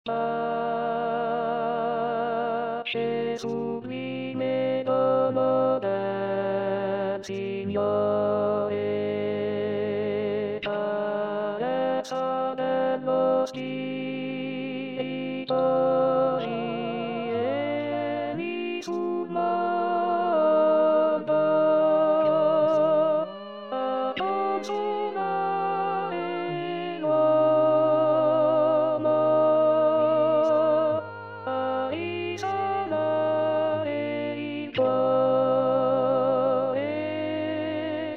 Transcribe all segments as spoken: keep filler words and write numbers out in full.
Ma sublime dono del Signore, carezza dello Spirito, vieni sul mondo a consolare l'uomo, a risanare il cuore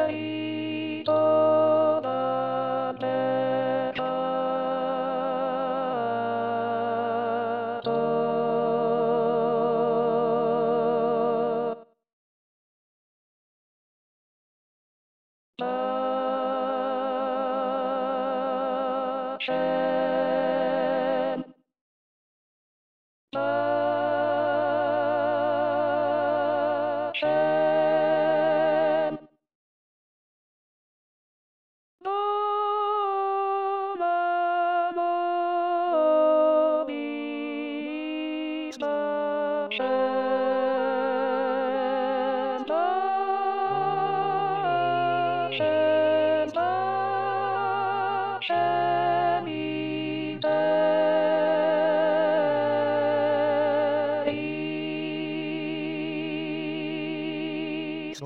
ferito dal peccato. Hashem, Hashem, Olam Mobis Hashem, Hashem, Hashem Iteris.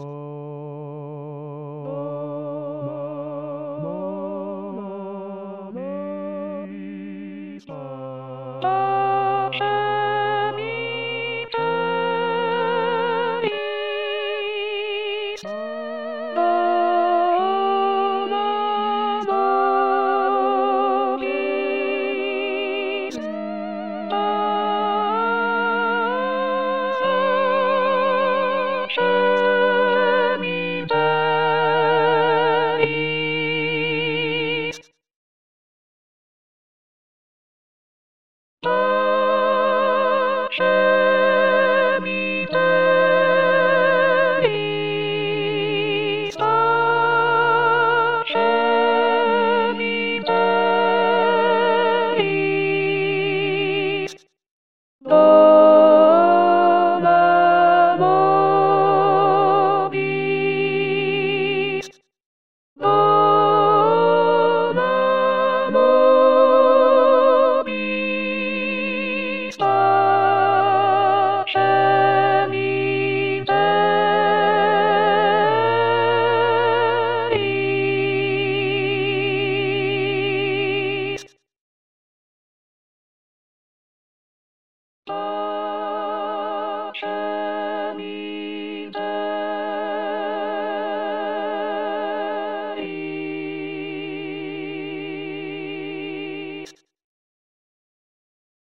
Hashem Iteris. Olam Mobis Hashem Iteris. Hashem Iteris. Hashem Iteris. Olam Mobis. Olam Mobis Hashem Iteris.